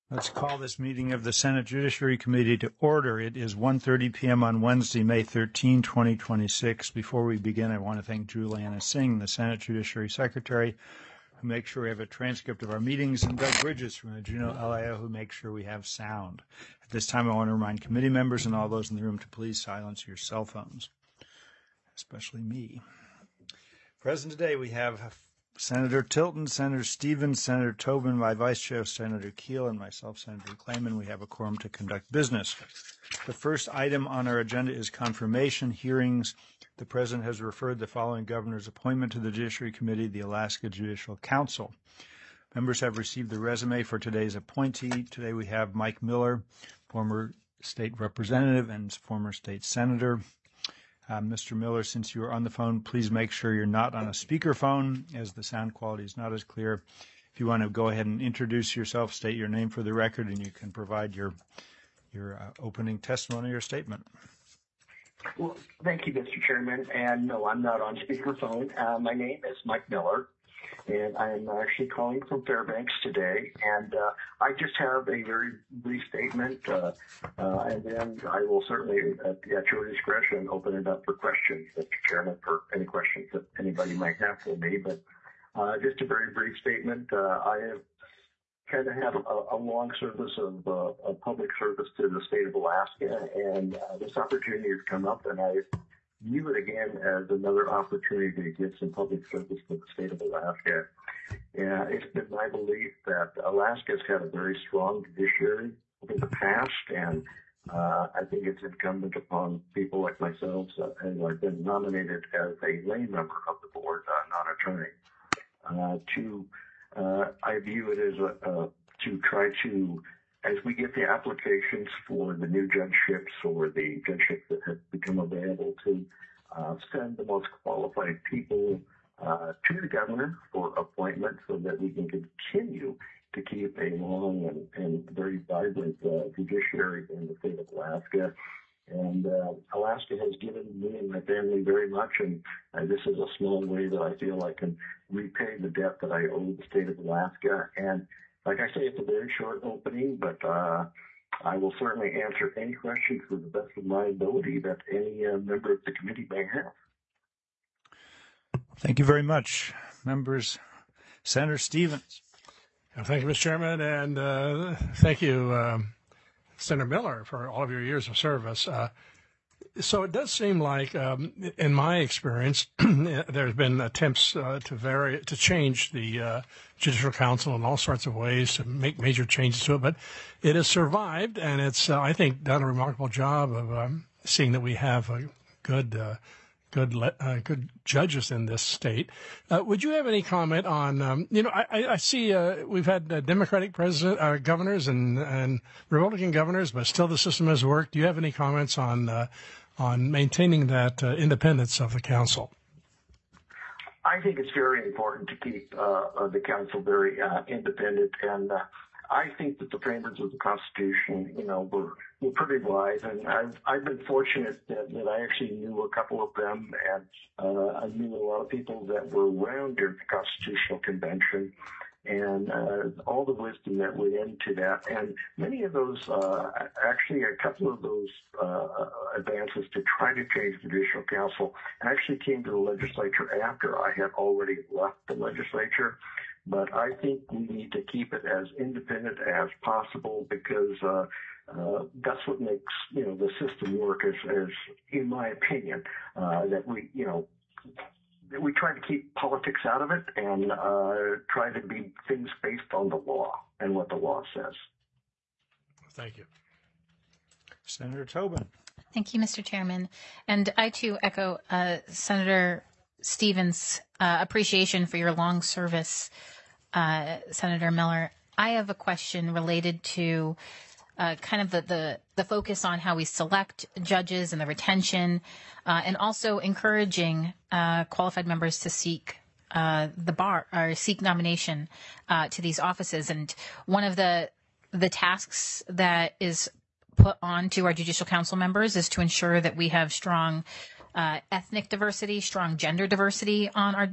Let's call this meeting of the Senate Judiciary Committee to order. It is 1:30 p.m. on Wednesday, May 13, 2026. Before we begin, I want to thank Juliana Singh, the Senate Judiciary Secretary, who makes sure we have a transcript of our meetings, and Doug Bridges from the Juneau LIO, who makes sure we have sound. At this time, I want to remind committee members and all those in the room to please silence your cell phones, especially me. Present today, we have Senator Tilton, Senator Stevens, Senator Tobin, my Vice Chair, Senator Keel, and myself, Senator Clayman. We have a quorum to conduct business. The first item on our agenda is confirmation hearings. The President has referred the following governor's appointment to the Judiciary Committee, the Alaska Judicial Council. Members have received the resume for today's appointee. Today we have Mike Miller, former state representative and former state senator. Mr. Miller, since you are on the phone, please make sure you're not on a speakerphone, as the sound quality is not as clear. If you want to go ahead and introduce yourself, state your name for the record, and you can provide your opening testimony or statement. Well, thank you, Mr. Chairman. And no, I'm not on speakerphone. My name is Mike Miller, and I'm actually calling from Fairbanks today. And I just have a very brief statement, and then I will certainly, at your discretion, open it up for questions, Mr. Chairman, for any questions that anybody might have for me. But just a very brief statement. I have kind of had a long service of public service to the state of Alaska, and this opportunity has come up, and I view it again as another opportunity to give some public service to the state of Alaska. It's been my belief that Alaska's had a very strong judiciary in the past, and I think it's incumbent upon people like myself, who I've been nominated as a lay member of the board, not attorney, I view it as to try to, as we get the applications for the new judgeships or the judgeships that have become available, to send the most qualified people to the governor for appointment so that we can continue to keep a long and very vibrant judiciary in the state of Alaska. And Alaska has given me and my family very much, and this is a small way that I feel I can repay the debt that I owe the state of Alaska. And like I say, it's a very short opening, but I will certainly answer any questions to the best of my ability that any member of the committee may have. Thank you very much. Members, Senator Stevens. Thank you, Mr. Chairman, and thank you, Senator Miller, for all of your years of service. So it does seem like, in my experience, there's been attempts to change the Judicial Council in all sorts of ways, to make major changes to it, but it has survived, and it's, I think, done a remarkable job of seeing that we have good judges in this state. Would you have any comment on, I see we've had Democratic governors and Republican governors, but still the system has worked. Do you have any comments on maintaining that independence of the council? I think it's very important to keep the council very independent, and I think that the framers of the Constitution, were pretty wise, and I've been fortunate that I actually knew a couple of them, and I knew a lot of people that were around during the Constitutional Convention, and all the wisdom that went into that. And many of those, actually a couple of those advances to try to change the Judicial Council actually came to the legislature after I had already left the legislature. But I think we need to keep it as independent as possible, because that's what makes the system work. As in my opinion, that we try to keep politics out of it and try to be things based on the law and what the law says. Thank you, Senator Tobin. Thank you, Mr. Chairman, and I too echo Senator Stevens' appreciation for your long service, Senator Miller. I have a question related to kind of the focus on how we select judges and the retention, and also encouraging qualified members to seek the bar or seek nomination to these offices. And one of the tasks that is put on to our Judicial Council members is to ensure that we have strong ethnic diversity, strong gender diversity on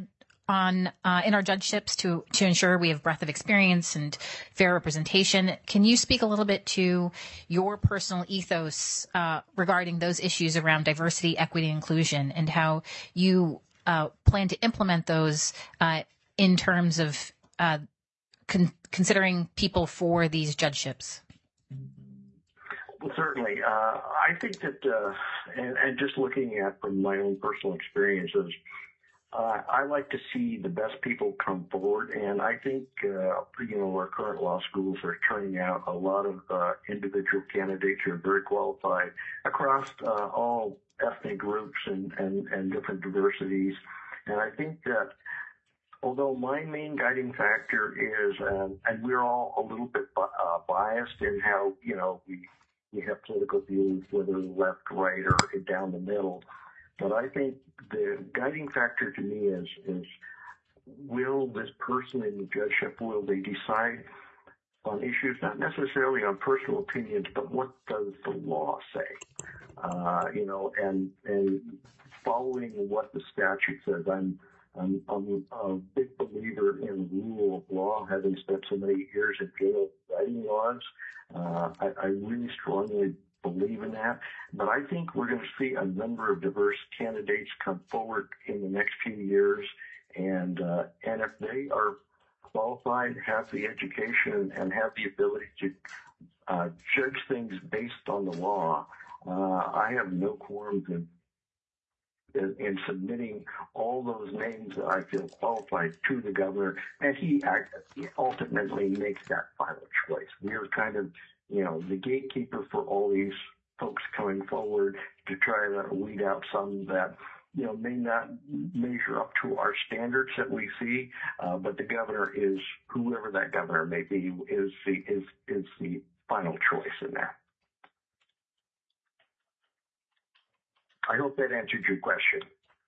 on in our judgeships to ensure we have breadth of experience and fair representation. Can you speak a little bit to your personal ethos regarding those issues around diversity, equity, and inclusion, and how you plan to implement those in terms of considering people for these judgeships? Well, certainly. I think that, and just looking at from my own personal experiences, I like to see the best people come forward, and I think, our current law schools are turning out a lot of individual candidates who are very qualified across all ethnic groups and different diversities. And I think that although my main guiding factor is, and we're all a little bit biased in how, we have political views, whether left, right, or down the middle. But I think the guiding factor to me is will this person in the judgeship, will they decide on issues, not necessarily on personal opinions, but what does the law say? And following what the statute says. I'm a big believer in rule of law, having spent so many years in jail writing laws. I really strongly believe in that. But I think we're going to see a number of diverse candidates come forward in the next few years. And if they are qualified, have the education, and have the ability to judge things based on the law, I have no qualms in submitting all those names that I feel qualified to the governor, and he ultimately makes that final choice. We are kind of, the gatekeeper for all these folks coming forward to try to weed out some that, may not measure up to our standards that we see, but the governor is, whoever that governor may be, is the final choice in that. I hope that answered your question.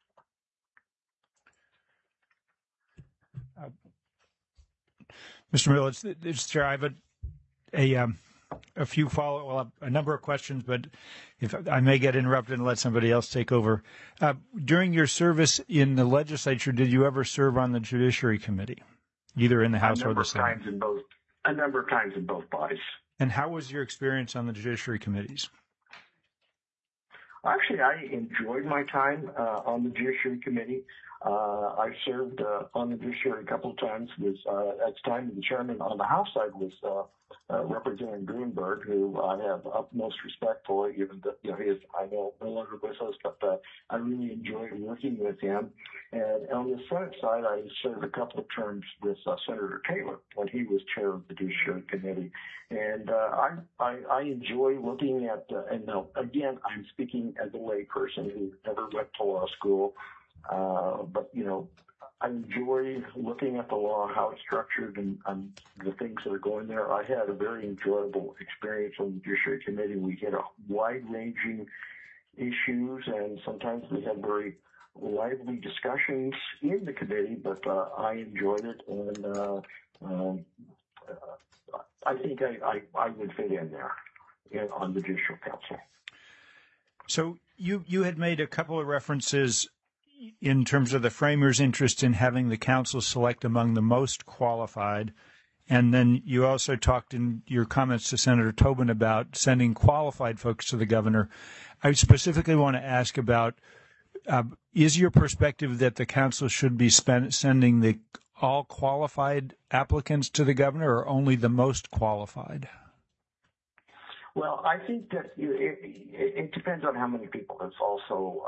Mr. Miller, I have a few a number of questions, but if I may get interrupted and let somebody else take over. During your service in the legislature, did you ever serve on the Judiciary Committee, either in the House or the Senate? A number of times in both bodies. And how was your experience on the Judiciary Committees? Actually, I enjoyed my time on the Judiciary Committee. I served on the Judiciary a couple of times. At the time, the chairman on the House side was Representative Greenberg, who I have utmost respect for, even though he is, I know, no longer with us, but I really enjoyed working with him. And on the Senate side, I served a couple of terms with Senator Taylor when he was chair of the Judiciary Committee. And I enjoy looking at, and now, again, I'm speaking as a lay person who never went to law school, but, I enjoy looking at the law, how it's structured, and the things that are going there. I had a very enjoyable experience on the Judiciary Committee. We had a wide-ranging issues, and sometimes we had very lively discussions in the committee, but I enjoyed it, and I think I would fit in there on the Judicial Council. So you had made a couple of references in terms of the framers' interest in having the council select among the most qualified. And then you also talked in your comments to Senator Tobin about sending qualified folks to the governor. I specifically want to ask about, is your perspective that the council should be sending the all qualified applicants to the governor or only the most qualified? Well, I think that it depends on how many people has also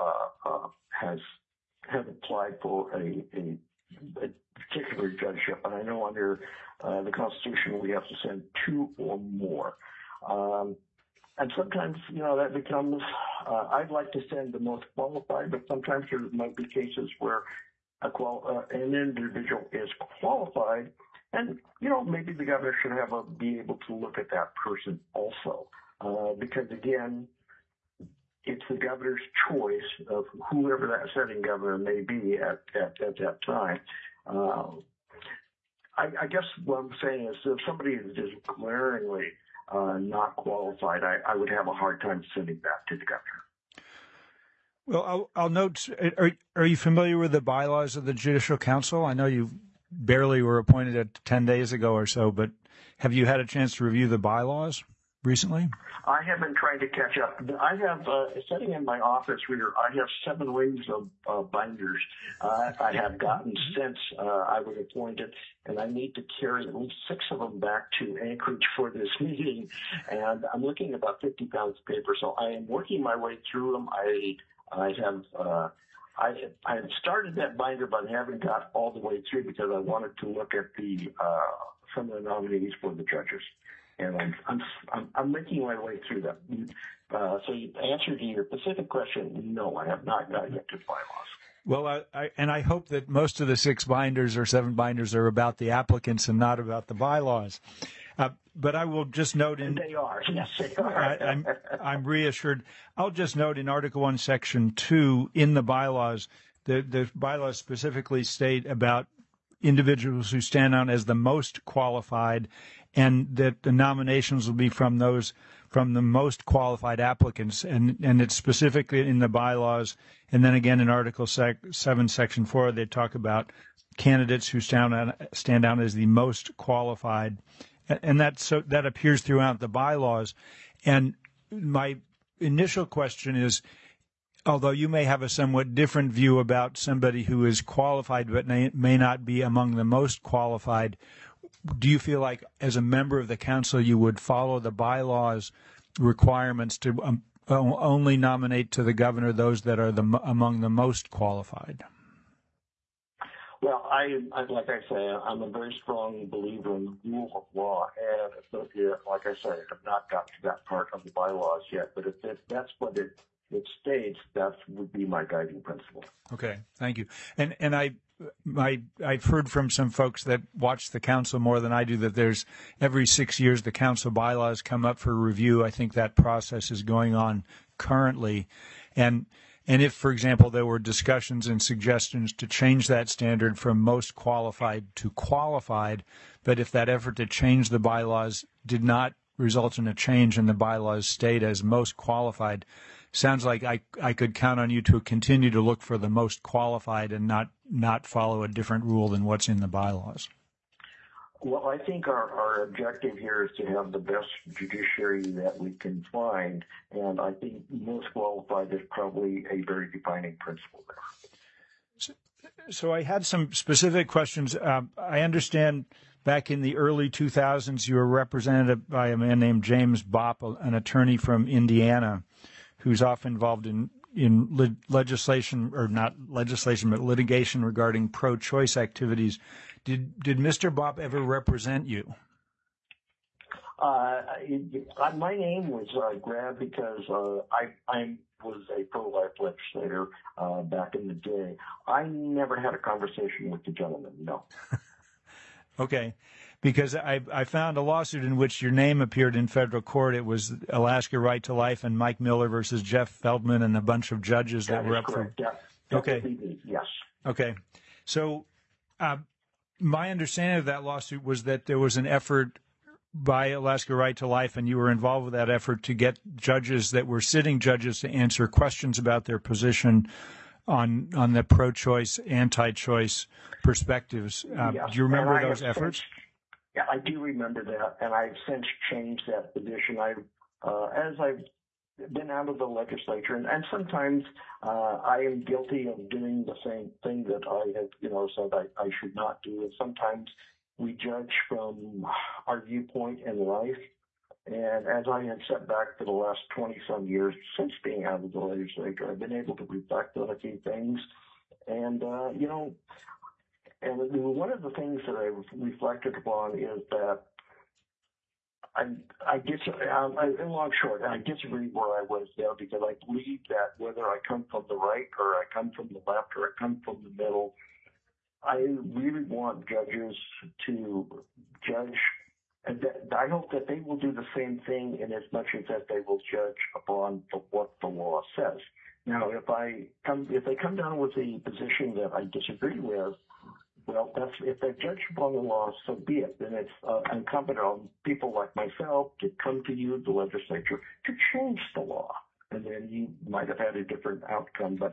have applied for a particular judgeship. And I know under the Constitution we have to send 2 or more. And sometimes, that becomes, I'd like to send the most qualified, but sometimes there might be cases where an individual is qualified, and, maybe the governor should be able to look at that person also. Because, again, it's the governor's choice of whoever that setting governor may be at that time. I guess what I'm saying is if somebody is just glaringly not qualified, I would have a hard time sending that to the governor. Well, I'll note, are you familiar with the bylaws of the Judicial Council? I know you barely were appointed 10 days ago or so, but have you had a chance to review the bylaws recently? I have been trying to catch up. I have, sitting in my office here, I have 7 rings of binders I have gotten since I was appointed, and I need to carry at least 6 of them back to Anchorage for this meeting. And I'm looking at about 50 pounds of paper, so I am working my way through them. I have started that binder, but I haven't got all the way through because I wanted to look at some of the nominees for the judges. And I'm making my way through that. So the answer to your specific question, no, I have not got yet to the bylaws. Well, I hope that most of the 6 binders or 7 binders are about the applicants and not about the bylaws. But I will just note they are. Yes, they are. I'm reassured. I'll just note in Article 1, Section 2 in the bylaws, the bylaws specifically state about individuals who stand out as the most qualified, and that the nominations will be from the most qualified applicants, and it's specifically in the bylaws. And then again in Article 7, Section 4, they talk about candidates who stand out as the most qualified, and that appears throughout the bylaws. And my initial question is, although you may have a somewhat different view about somebody who is qualified but may not be among the most qualified, do you feel like as a member of the council you would follow the bylaws requirements to only nominate to the governor those that are among the most qualified? Well, like I say, I'm a very strong believer in the rule of law, and like I say, I have not gotten to that part of the bylaws yet. But if that's what it states, that would be my guiding principle. Okay, thank you. And I've heard from some folks that watch the council more than I do that there's every 6 years the council bylaws come up for review. I think that process is going on currently. And if, for example, there were discussions and suggestions to change that standard from most qualified to qualified, but if that effort to change the bylaws did not result in a change and the bylaws stayed as most qualified, sounds like I could count on you to continue to look for the most qualified and not follow a different rule than what's in the bylaws. Well, I think our objective here is to have the best judiciary that we can find, and I think most qualified is probably a very defining principle there. So I had some specific questions. I understand back in the early 2000s you were represented by a man named James Bopp, an attorney from Indiana, who's often involved in legislation, or not legislation, but litigation regarding pro-choice activities. Did Mr. Bopp ever represent you? My name was grabbed because I was a pro-life legislator back in the day. I never had a conversation with the gentleman, no. Okay. Because I found a lawsuit in which your name appeared in federal court. It was Alaska Right to Life and Mike Miller versus Jeff Feldman and a bunch of judges that were up correct. for. Yeah. Okay. Yes. Okay. So my understanding of that lawsuit was that there was an effort by Alaska Right to Life, and you were involved with that effort to get judges that were sitting judges to answer questions about their position on the pro-choice, anti-choice perspectives. Yes. Do you remember those efforts? Yeah, I do remember that, and I've since changed that position. As I've been out of the legislature, and sometimes I am guilty of doing the same thing that I have, said I should not do. And sometimes we judge from our viewpoint in life. And as I have sat back for the last 20-some years since being out of the legislature, I've been able to reflect on a few things. And, and one of the things that I've reflected upon is that I disagree where I was there, because I believe that whether I come from the right or I come from the left or I come from the middle, I really want judges to judge, and I hope that they will do the same thing in as much as that they will judge upon what the law says. Now, if they come down with a position that I disagree with, well, if they judge upon the law, so be it. Then it's incumbent on people like myself to come to you, the legislature, to change the law. and then you might have had a different outcome. But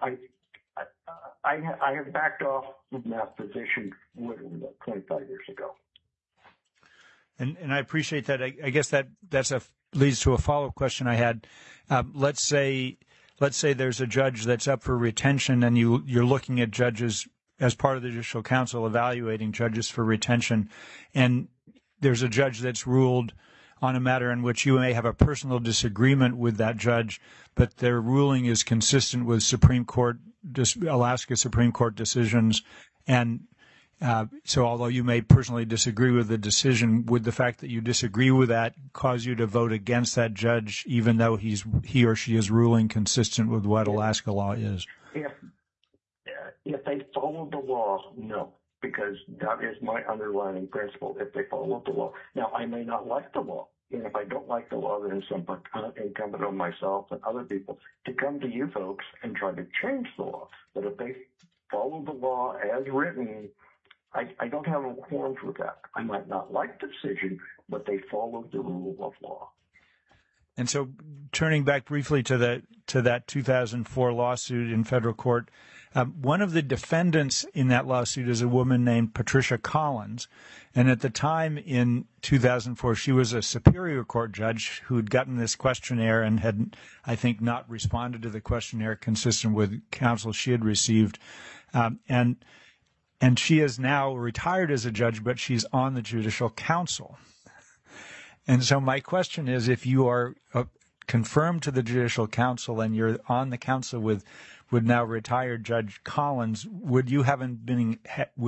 I have backed off from that position 25 years ago. And I appreciate that. I guess leads to a follow-up question I had. Let's say there's a judge that's up for retention, and you're looking at judges as part of the Judicial Council evaluating judges for retention, and there's a judge that's ruled on a matter in which you may have a personal disagreement with that judge, but their ruling is consistent with Alaska Supreme Court decisions. And so although you may personally disagree with the decision, would the fact that you disagree with that cause you to vote against that judge, even though he or she is ruling consistent with what Alaska law is? If they follow the law, no, because that is my underlying principle. If they follow the law. Now, I may not like the law. And if I don't like the law, then it's incumbent on myself and other people to come to you folks and try to change the law. But if they follow the law as written, I don't have a quorum with that. I might not like the decision, but they followed the rule of law. And so, turning back briefly to that 2004 lawsuit in federal court, one of the defendants in that lawsuit is a woman named Patricia Collins. And at the time in 2004, she was a Superior Court judge who'd gotten this questionnaire and had, I think, not responded to the questionnaire consistent with counsel she had received. And she is now retired as a judge, but she's on the Judicial Council. And so my question is, if you are confirmed to the Judicial Council and you're on the council with now retired Judge Collins, would you having been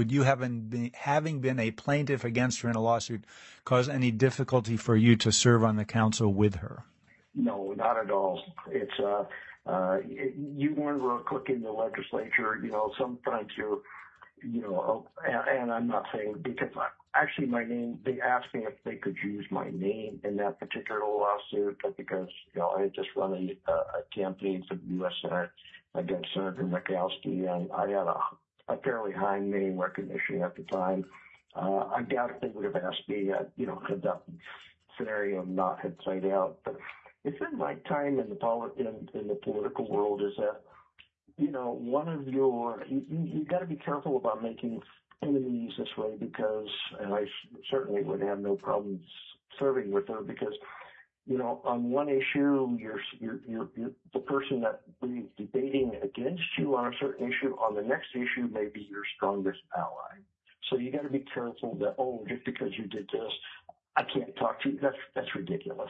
a plaintiff against her in a lawsuit cause any difficulty for you to serve on the council with her? No, not at all. It's you learn real quick in the legislature. Sometimes and I'm not saying because actually my name. They asked me if they could use my name in that particular lawsuit because I had just run a campaign for the U.S. Senate against Senator Murkowski, and I had a fairly high name recognition at the time. I doubt if they would have asked me, had that scenario not had played out. But it's been my time in the political world is that, one of you got to be careful about making enemies this way because, and I certainly would have no problems serving with her because, on one issue, you're the person that is debating against you on a certain issue. On the next issue, may be your strongest ally. So you got to be careful that, just because you did this, I can't talk to you. That's ridiculous.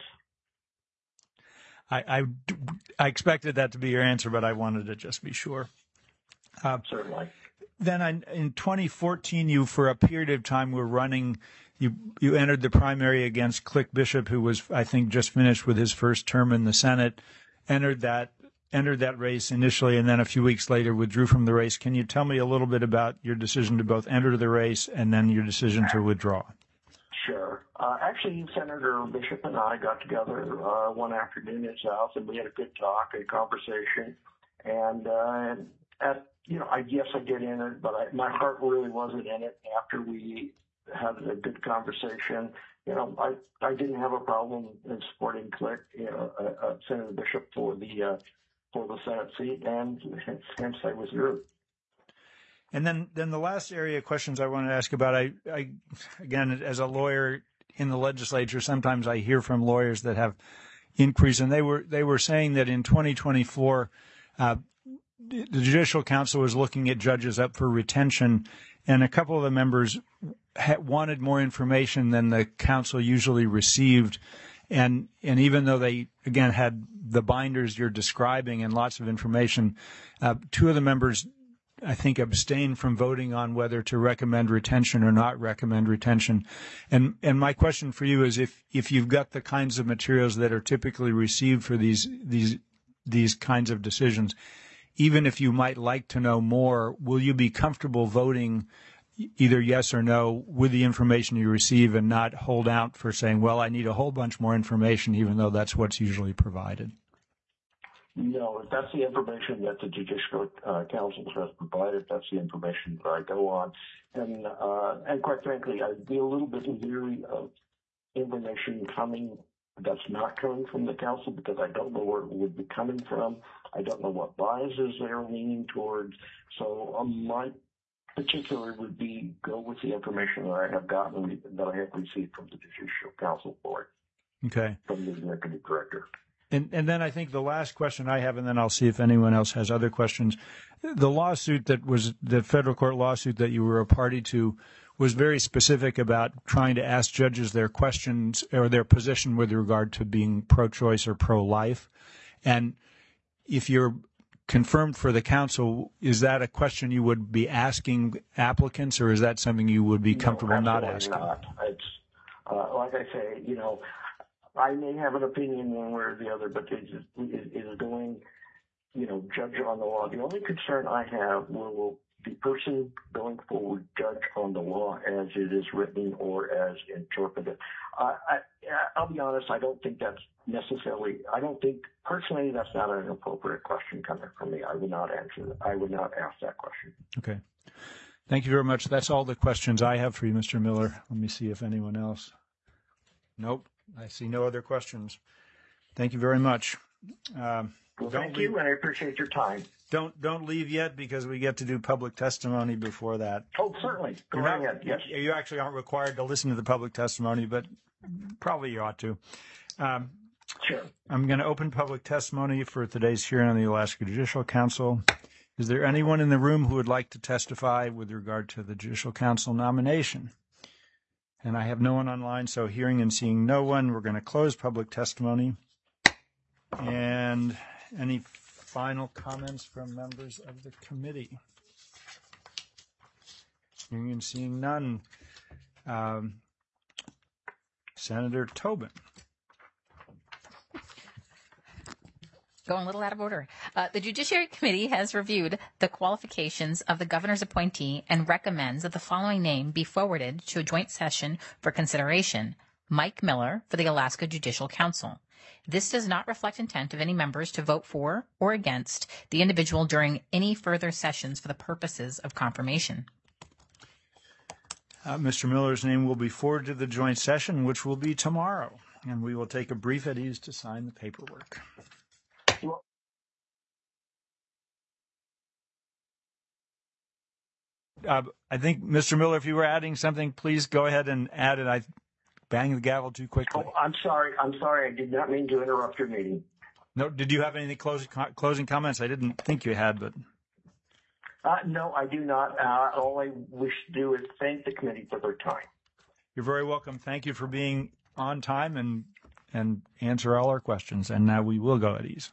I expected that to be your answer, but I wanted to just be sure. Certainly. Then in 2014, you, for a period of time, were running. You entered the primary against Click Bishop, who was, I think, just finished with his first term in the Senate. Entered that race initially, and then a few weeks later withdrew from the race. Can you tell me a little bit about your decision to both enter the race and then your decision to withdraw? Sure. Actually, Senator Bishop and I got together one afternoon at his house, and we had a good talk and conversation. And I guess I did in it, but my heart really wasn't in it. After we had a good conversation, I didn't have a problem in supporting Click, Senator Bishop for the Senate seat, and hence I withdrew. And then the last area of questions I wanted to ask about, I again, as a lawyer in the legislature, sometimes I hear from lawyers that have increase, and they were saying that in 2024, the Judicial Council was looking at judges up for retention, and a couple of the members wanted more information than the council usually received. And even though they, again, had the binders you're describing and lots of information, two of the members, I think, abstained from voting on whether to recommend retention or not recommend retention. And my question for you is if you've got the kinds of materials that are typically received for these kinds of decisions, even if you might like to know more, will you be comfortable voting either yes or no with the information you receive and not hold out for saying, well, I need a whole bunch more information, even though that's what's usually provided? No, if that's the information that the Judicial Council has provided, that's the information that I go on. And quite frankly, I'd be a little bit leery of information coming that's not coming from the council because I don't know where it would be coming from. I don't know what biases they're leaning towards. So my particular would be go with the information that I have gotten, that I have received from the Judicial Council Board. Okay. From the executive director. And then I think the last question I have, and then I'll see if anyone else has other questions. The lawsuit that was the federal court lawsuit that you were a party to was very specific about trying to ask judges their questions or their position with regard to being pro-choice or pro-life. And if you're confirmed for the council, is that a question you would be asking applicants, or is that something you would be comfortable not asking? Not. It's like I say, I may have an opinion one way or the other, but it is going, judge on the law. The only concern I have will the person going forward judge on the law as it is written or as interpreted. I'll be honest, I don't think that's necessarily, personally, that's not an appropriate question coming from me. I would not answer that. I would not ask that question. Okay. Thank you very much. That's all the questions I have for you, Mr. Miller. Let me see if anyone else. Nope. I see no other questions. Thank you very much. Thank you, and I appreciate your time. Don't leave yet because we get to do public testimony before that. Oh, certainly. Go right ahead. Yes. You actually aren't required to listen to the public testimony, but probably you ought to. Sure. I'm going to open public testimony for today's hearing on the Alaska Judicial Council. Is there anyone in the room who would like to testify with regard to the Judicial Council nomination? And I have no one online, so hearing and seeing no one, we're going to close public testimony. And any final comments from members of the committee? Hearing and seeing none. Senator Tobin. Going a little out of order. The Judiciary Committee has reviewed the qualifications of the governor's appointee and recommends that the following name be forwarded to a joint session for consideration. Mike Miller for the Alaska Judicial Council. This does not reflect intent of any members to vote for or against the individual during any further sessions for the purposes of confirmation. Mr. Miller's name will be forwarded to the joint session, which will be tomorrow, and we will take a brief at ease to sign the paperwork. I think, Mr. Miller, if you were adding something, please go ahead and add it. I banged the gavel too quickly. Oh, I'm sorry. I did not mean to interrupt your meeting. No, did you have any closing comments? I didn't think you had, but. No, I do not. All I wish to do is thank the committee for their time. You're very welcome. Thank you for being on time and answer all our questions. And now we will go at ease.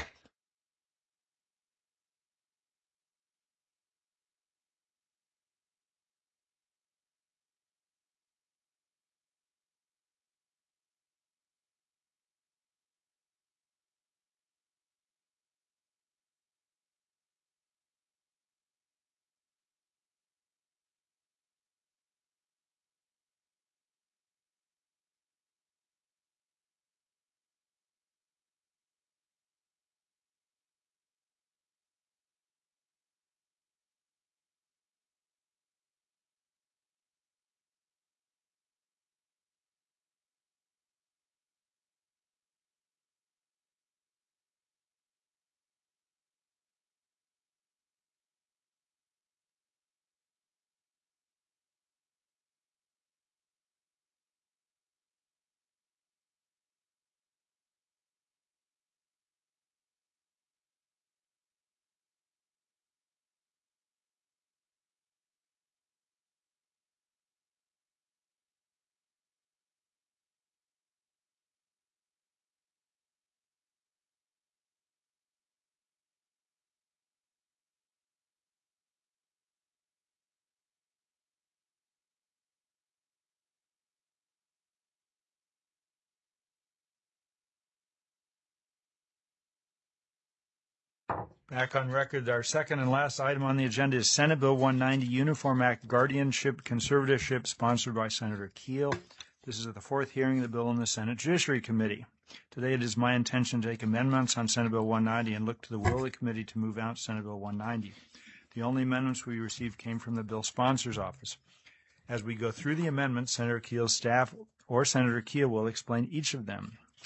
Back on record, our second and last item on the agenda is Senate Bill 190, Uniform Act Guardianship Conservatorship, sponsored by Senator Keel. This is the fourth hearing of the bill in the Senate Judiciary Committee. Today it is my intention to take amendments on Senate Bill 190 and look to the will of the committee to move out Senate Bill 190. The only amendments we received came from the bill sponsor's office. As we go through the amendments, Senator Keel's staff or Senator Keel will explain each of them.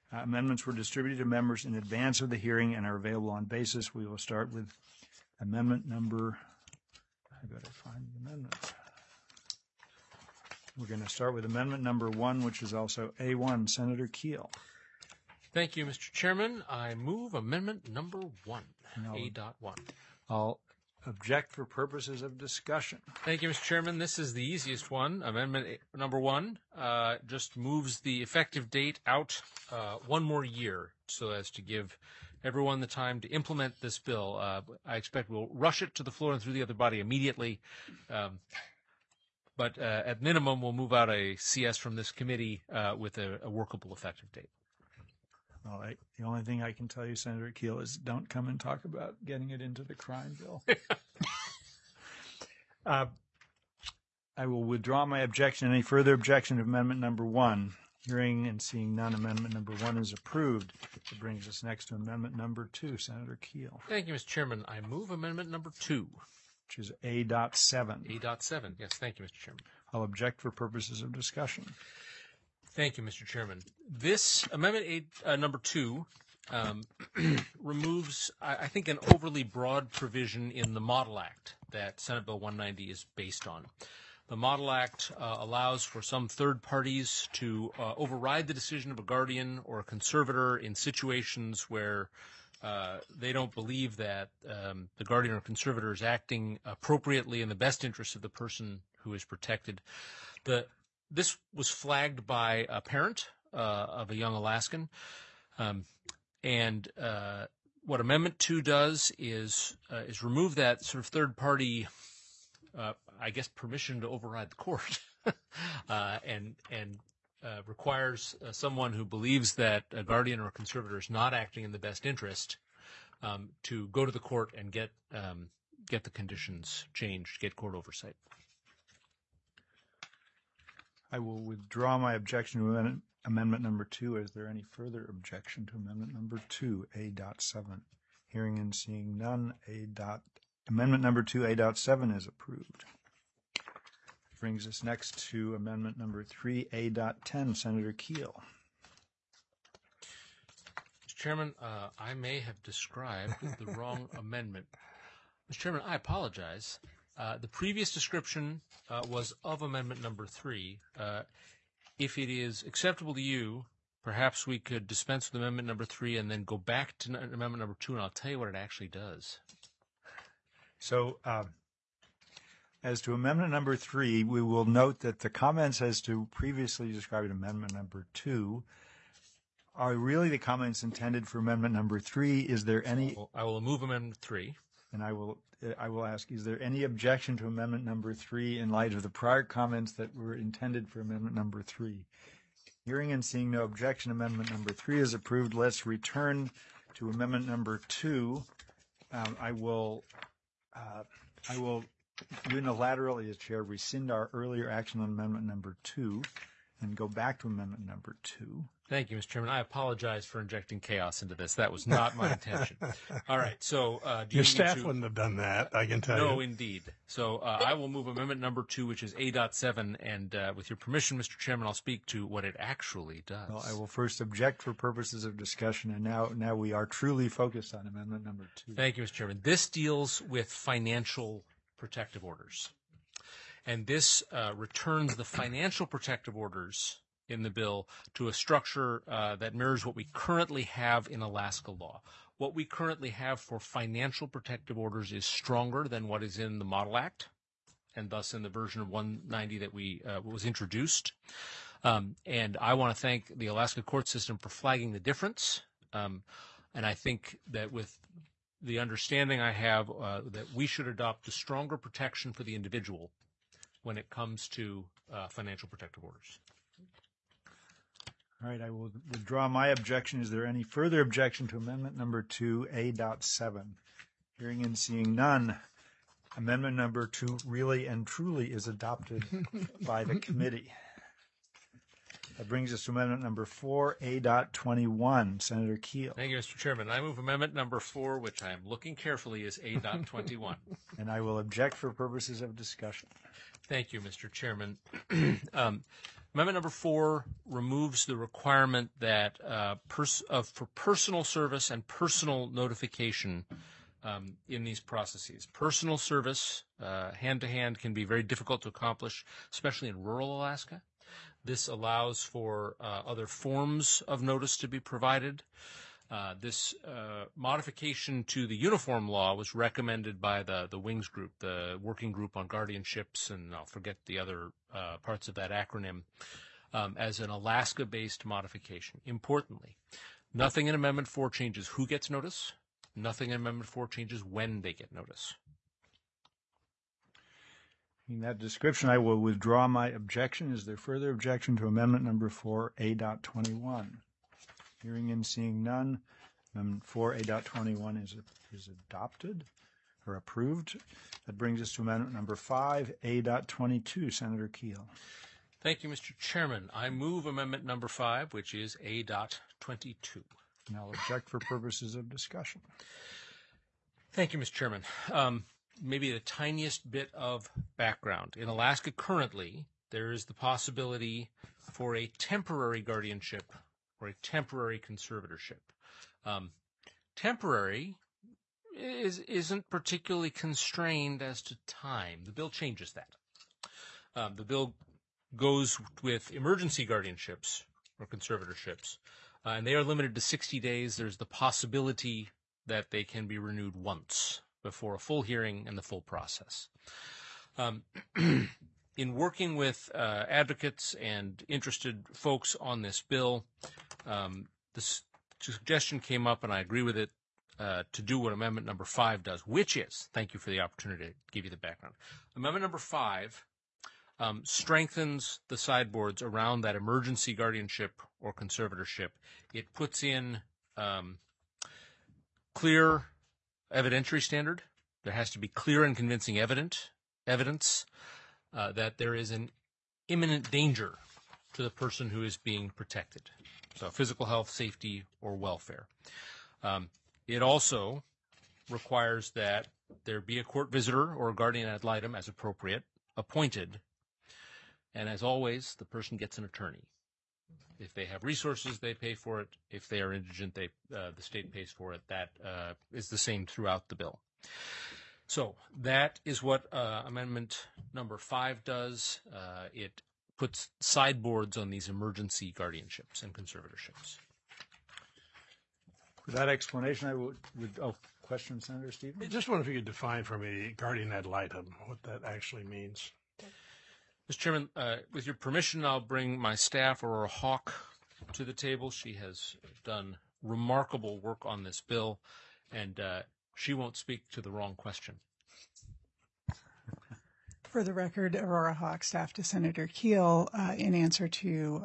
Amendments were distributed to members in advance of the hearing and are available on basis. We will start with amendment number, I better find the amendment. We're going to start with amendment number 1, which is also A1. Senator Keel. Thank you, Mr. Chairman. I move amendment number 1, A.1. I'll object for purposes of discussion. Thank you, Mr. Chairman. This is the easiest one. Amendment number 1 just moves the effective date out 1 more year so as to give everyone the time to implement this bill. I expect we'll rush it to the floor and through the other body immediately. But at minimum, we'll move out a CS from this committee with a workable effective date. Well, the only thing I can tell you, Senator Keel, is don't come and talk about getting it into the crime bill. I will withdraw my objection. Any further objection to amendment number 1? Hearing and seeing none, amendment number 1 is approved. It brings us next to amendment number 2. Senator Keel. Thank you, Mr. Chairman. I move amendment number 2. Which is A.7. A.7. Yes, thank you, Mr. Chairman. I'll object for purposes of discussion. Thank you, Mr. Chairman. This amendment number 2 removes, I think, an overly broad provision in the Model Act that Senate Bill 190 is based on. The Model Act allows for some third parties to override the decision of a guardian or a conservator in situations where they don't believe that the guardian or conservator is acting appropriately in the best interest of the person who is protected. This was flagged by a parent of a young Alaskan, and what Amendment 2 does is remove that sort of third-party, I guess, permission to override the court, and requires someone who believes that a guardian or a conservator is not acting in the best interest to go to the court and get the conditions changed, get court oversight. I will withdraw my objection to amendment number 2. Is there any further objection to amendment number 2, A.7? Hearing and seeing none, amendment number 2, A.7 is approved. Brings us next to amendment number 3, A.10. Senator Keel. Mr. Chairman, I may have described the wrong amendment. Mr. Chairman, I apologize. The previous description was of amendment number 3. If it is acceptable to you, perhaps we could dispense with amendment number 3 and then go back to amendment number 2, and I'll tell you what it actually does. So, as to amendment number 3, we will note that the comments as to previously described amendment number 2 are really the comments intended for amendment number 3. Is there any? I will move amendment 3. And I will ask, is there any objection to amendment number 3 in light of the prior comments that were intended for amendment number 3? Hearing and seeing no objection, amendment number 3 is approved. Let's return to amendment number 2. I will unilaterally, as chair, rescind our earlier action on amendment number 2 and go back to amendment number 2. Thank you, Mr. Chairman. I apologize for injecting chaos into this. That was not my intention. All right. So, your staff wouldn't have done that, I can tell you. No, indeed. So, I will move amendment number 2, which is A.7, and with your permission, Mr. Chairman, I'll speak to what it actually does. Well, I will first object for purposes of discussion, and now we are truly focused on amendment number 2. Thank you, Mr. Chairman. This deals with financial protective orders, and this returns the financial protective orders in the bill to a structure that mirrors what we currently have in Alaska law. What we currently have for financial protective orders is stronger than what is in the Model Act, and thus in the version of 190 that was introduced. And I want to thank the Alaska court system for flagging the difference. And I think that with the understanding I have that we should adopt a stronger protection for the individual when it comes to financial protective orders. All right, I will withdraw my objection. Is there any further objection to amendment number 2, A.7? Hearing and seeing none, amendment number 2 really and truly is adopted by the committee. That brings us to amendment number 4, A.21. Senator Keel. Thank you, Mr. Chairman. I move amendment number 4, which I am looking carefully, is A.21. And I will object for purposes of discussion. Thank you, Mr. Chairman. Amendment number 4 removes the requirement that for personal service and personal notification in these processes. Personal service, hand-to-hand, can be very difficult to accomplish, especially in rural Alaska. This allows for other forms of notice to be provided. This modification to the uniform law was recommended by the WINGS group, the Working Group on Guardianships, and I'll forget the other parts of that acronym, as an Alaska-based modification. Importantly, nothing in Amendment 4 changes who gets notice. Nothing in Amendment 4 changes when they get notice. In that description, I will withdraw my objection. Is there further objection to Amendment number 4A.21? Hearing and seeing none, Amendment 4A.21 is adopted or approved. That brings us to Amendment number 5A.22. Senator Keel. Thank you, Mr. Chairman. I move Amendment number 5, which is A.22. And I'll object for purposes of discussion. Thank you, Mr. Chairman. Maybe the tiniest bit of background. In Alaska currently, there is the possibility for a temporary guardianship or a temporary conservatorship. Temporary isn't particularly constrained as to time. The bill changes that. The bill goes with emergency guardianships or conservatorships, and they are limited to 60 days. There's the possibility that they can be renewed once before a full hearing and the full process. In working with advocates and interested folks on this bill, this suggestion came up, and I agree with it, to do what Amendment number 5 does, which is, thank you for the opportunity to give you the background. Amendment number 5 strengthens the sideboards around that emergency guardianship or conservatorship. It puts in clear evidentiary standard. There has to be clear and convincing evidence that there is an imminent danger to the person who is being protected. So physical health, safety, or welfare. It also requires that there be a court visitor or a guardian ad litem, as appropriate, appointed. And as always, the person gets an attorney. If they have resources, they pay for it. If they are indigent, the state pays for it. That is the same throughout the bill. So that is what Amendment number 5 does. It puts sideboards on these emergency guardianships and conservatorships. For that explanation, I would question Senator Stevens. I just wonder if you could define for me guardian ad litem, what that actually means. Mr. Chairman, with your permission, I'll bring my staff, Aurora Hawk, to the table. She has done remarkable work on this bill, and she won't speak to the wrong question. For the record, Aurora Hawk, staff to Senator Keel, in answer to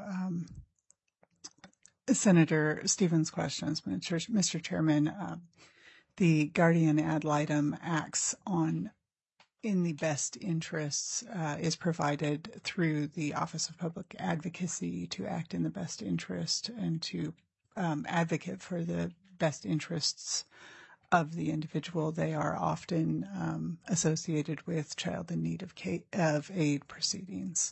Senator Stevens' questions, Mr. Chairman, the guardian ad litem acts in the best interests, is provided through the Office of Public Advocacy to act in the best interest and to advocate for the best interests of the individual. They are often associated with child in need of aid proceedings.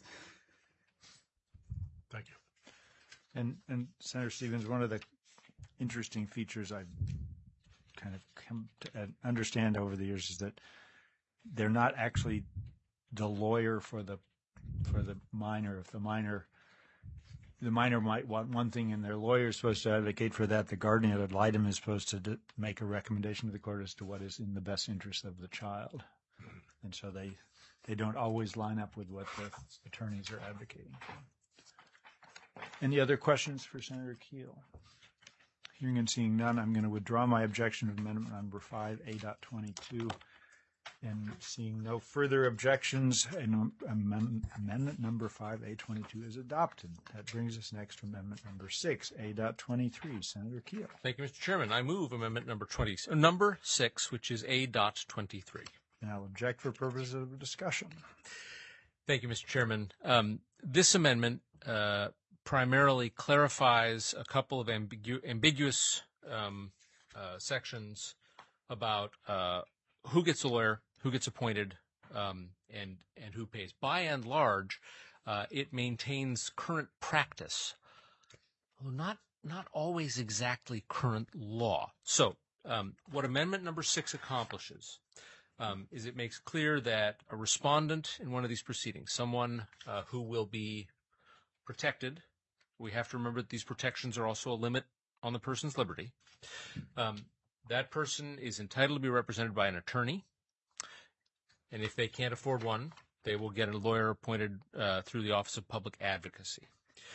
Thank you. And Senator Stevens, one of the interesting features I've kind of come to understand over the years is that they're not actually the lawyer for the minor. If the minor might want one thing and their lawyer is supposed to advocate for that, the guardian ad litem is supposed to make a recommendation to the court as to what is in the best interest of the child. And so they don't always line up with what the attorneys are advocating for. Any other questions for Senator Keel? Hearing and seeing none, I'm going to withdraw my objection to amendment number 5A.22. And seeing no further objections, amendment number 5A.22 is adopted. That brings us next to amendment number 6A.23. Senator Keel. Thank you, Mr. Chairman. I move amendment number 6, which is A.23. And I'll object for purposes of discussion. Thank you, Mr. Chairman. This amendment primarily clarifies a couple of ambiguous sections about who gets a lawyer, who gets appointed, and who pays. By and large, It maintains current practice, although not always exactly current law. So, what Amendment number 6 accomplishes is it makes clear that a respondent in one of these proceedings, someone who will be protected, we have to remember that these protections are also a limit on the person's liberty. That person is entitled to be represented by an attorney, and if they can't afford one, they will get a lawyer appointed through the Office of Public Advocacy.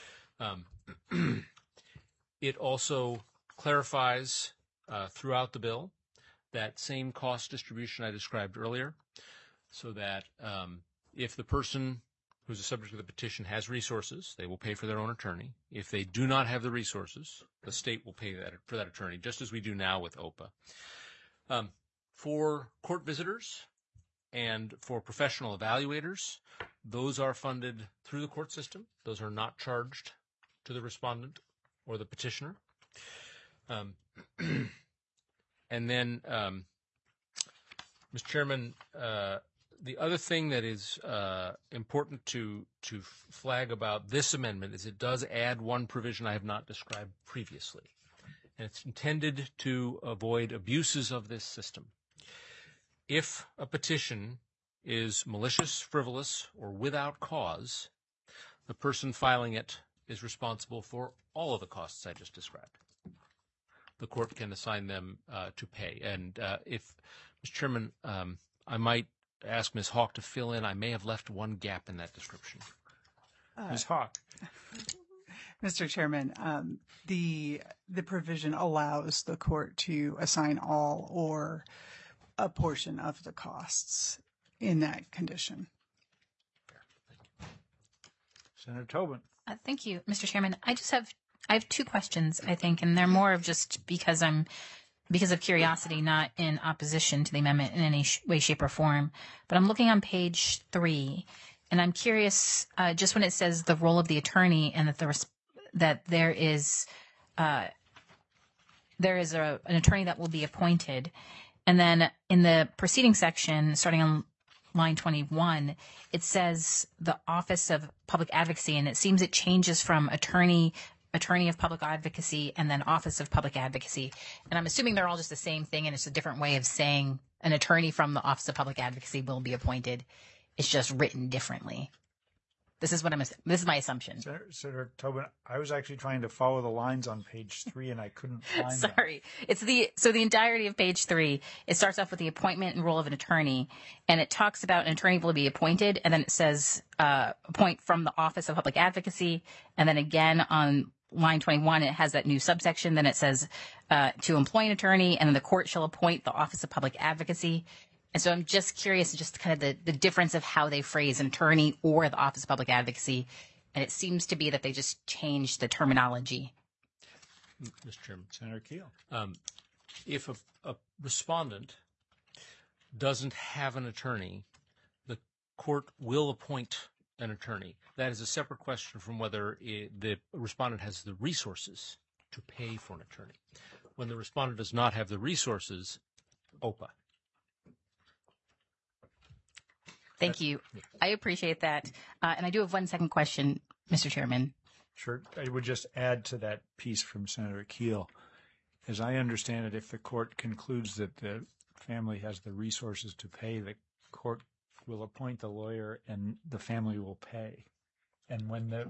It also clarifies throughout the bill that same cost distribution I described earlier, so that if the person who's the subject of the petition has resources, they will pay for their own attorney. If they do not have the resources, the state will pay for that attorney, just as we do now with OPA. For court visitors and for professional evaluators, those are funded through the court system. Those are not charged to the respondent or the petitioner. And then, Mr. Chairman, the other thing that is important to flag about this amendment is it does add one provision I have not described previously, and it's intended to avoid abuses of this system. If a petition is malicious, frivolous, or without cause, the person filing it is responsible for all of the costs I just described. The court can assign them to pay. And if, Mr. Chairman, I might ask Ms. Hawk to fill in. I may have left one gap in that description. Ms. Hawk. Mr. Chairman, the provision allows the court to assign all or a portion of the costs in that condition. Senator Tobin. Thank you, Mr. Chairman. I have two questions, I think, and they're more of just because of curiosity, not in opposition to the amendment in any way, shape, or form. But I'm looking on page 3, and I'm curious, just when it says the role of the attorney and that there is an attorney that will be appointed, and then in the preceding section, starting on line 21, it says the Office of Public Advocacy, and it seems it changes from attorney of public advocacy and then Office of Public Advocacy. And I'm assuming they're all just the same thing, and it's a different way of saying an attorney from the Office of Public Advocacy will be appointed. It's just written differently. This is my assumption. Senator Tobin, I was actually trying to follow the lines on page 3 and I couldn't find them. Sorry. It's the entirety of page 3. It starts off with the appointment and role of an attorney, and it talks about an attorney will be appointed, and then it says appoint from the Office of Public Advocacy, and then again on line 21, it has that new subsection. Then it says to employ an attorney, and then the court shall appoint the Office of Public Advocacy. And so I'm just curious, just kind of the difference of how they phrase an attorney or the Office of Public Advocacy. And it seems to be that they just changed the terminology. Mr. Chairman. Senator Keel. If a respondent doesn't have an attorney, the court will appoint an attorney. That is a separate question from whether the respondent has the resources to pay for an attorney. When the respondent does not have the resources, OPA. Thank you. I appreciate that. And I do have one second question, Mr. Chairman. Sure. I would just add to that piece from Senator Keel. As I understand it, if the court concludes that the family has the resources to pay, the court will appoint the lawyer and the family will pay. And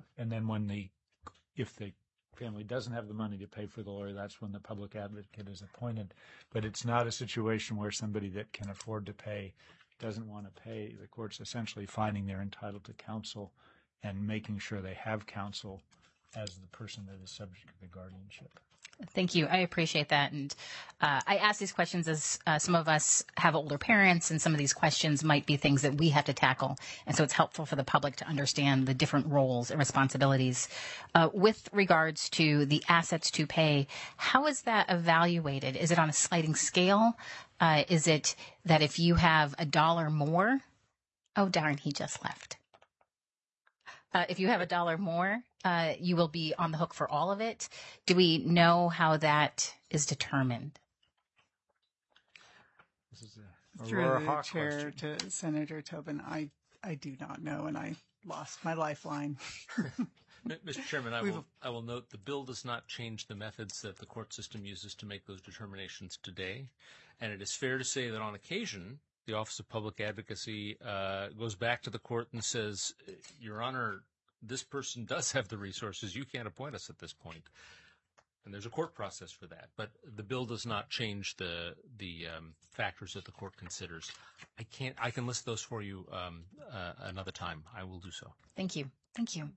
if the family doesn't have the money to pay for the lawyer, that's when the public advocate is appointed. But it's not a situation where somebody that can afford to pay doesn't want to pay. The court's essentially finding they're entitled to counsel and making sure they have counsel as the person that is subject to the guardianship. Thank you. I appreciate that. And I ask these questions as some of us have older parents, and some of these questions might be things that we have to tackle. And so it's helpful for the public to understand the different roles and responsibilities. With regards to the assets to pay, how is that evaluated? Is it on a sliding scale? Is it that if you have $1 more? Oh, darn, he just left. If you have $1 more, you will be on the hook for all of it. Do we know how that is determined? This is a Through Aurora the Hawk chair question. to Senator Tobin, I do not know, and I lost my lifeline. Mr. Chairman, I will note the bill does not change the methods that the court system uses to make those determinations today. And it is fair to say that on occasion, the Office of Public Advocacy goes back to the court and says, Your Honor, this person does have the resources. You can't appoint us at this point. And there's a court process for that. But the bill does not change the factors that the court considers. I can list those for you another time. I will do so. Thank you. Thank you.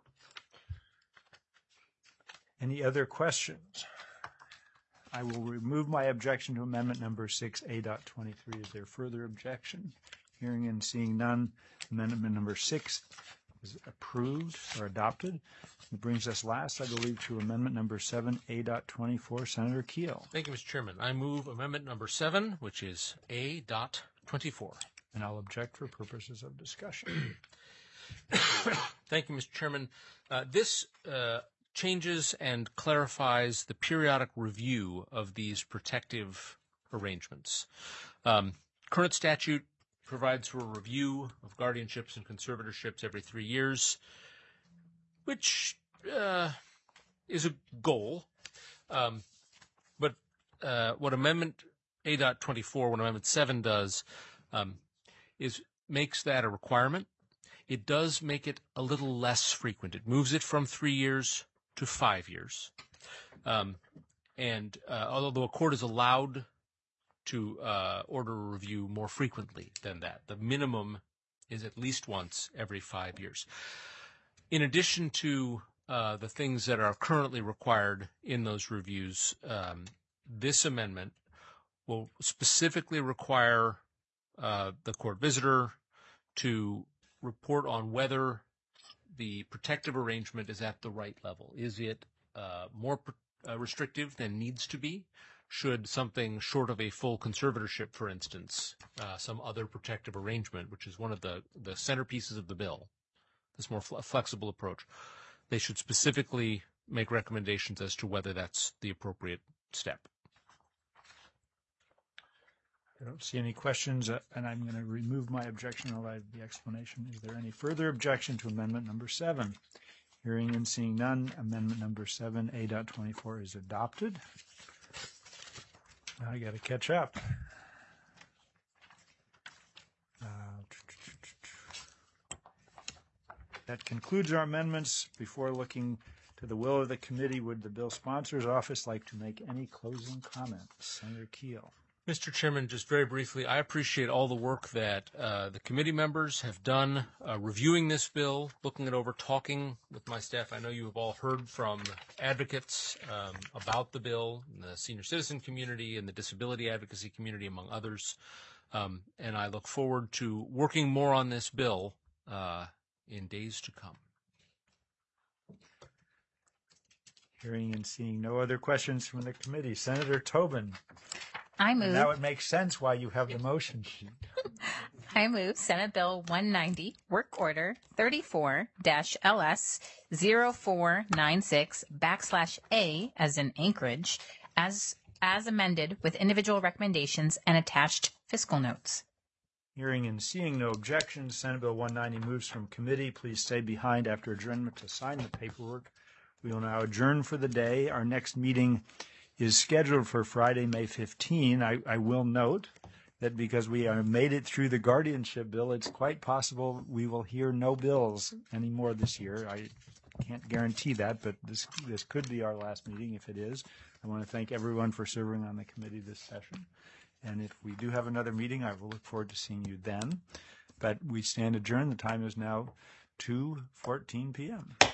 Any other questions? I will remove my objection to amendment number 6A.23. Is there further objection? Hearing and seeing none, amendment number 6 is approved or adopted. It brings us last, I believe, to amendment number 7A.24. Senator Keel. Thank you, Mr. Chairman. I move amendment number 7, which is A.24. And I'll object for purposes of discussion. Thank you, Mr. Chairman. This changes and clarifies the periodic review of these protective arrangements. Current statute provides for a review of guardianships and conservatorships every 3 years, which is a goal. But what Amendment A.24, what Amendment 7 does, is makes that a requirement. It does make it a little less frequent. It moves it from 3 years to 5 years. And although a court is allowed to order a review more frequently than that, the minimum is at least once every 5 years. In addition to the things that are currently required in those reviews, this amendment will specifically require the court visitor to report on whether the protective arrangement is at the right level. Is it more restrictive than needs to be? Should something short of a full conservatorship, for instance, some other protective arrangement, which is one of the centerpieces of the bill, this more flexible approach, they should specifically make recommendations as to whether that's the appropriate step. I don't see any questions, and I'm going to remove my objection. I'll add the explanation. Is there any further objection to amendment number 7? Hearing and seeing none, amendment number 7A.24 is adopted. Now I got to catch up. That concludes our amendments. Before looking to the will of the committee, would the bill sponsor's office like to make any closing comments? Senator Keel. Mr. Chairman, just very briefly, I appreciate all the work that the committee members have done reviewing this bill, looking it over, talking with my staff. I know you have all heard from advocates about the bill, the senior citizen community and the disability advocacy community, among others. And I look forward to working more on this bill in days to come. Hearing and seeing no other questions from the committee. Senator Tobin. I move. Now it makes sense why you have the motion sheet. I move Senate Bill 190, Work Order 34-LS0496/A as in Anchorage, as amended with individual recommendations and attached fiscal notes. Hearing and seeing no objections, Senate Bill 190 moves from committee. Please stay behind after adjournment to sign the paperwork. We will now adjourn for the day. Our next meeting is scheduled for Friday, May 15. I will note that because we have made it through the guardianship bill, it's quite possible we will hear no bills anymore this year. I can't guarantee that, but this could be our last meeting if it is. I want to thank everyone for serving on the committee this session. And if we do have another meeting, I will look forward to seeing you then. But we stand adjourned. The time is now 2:14 p.m.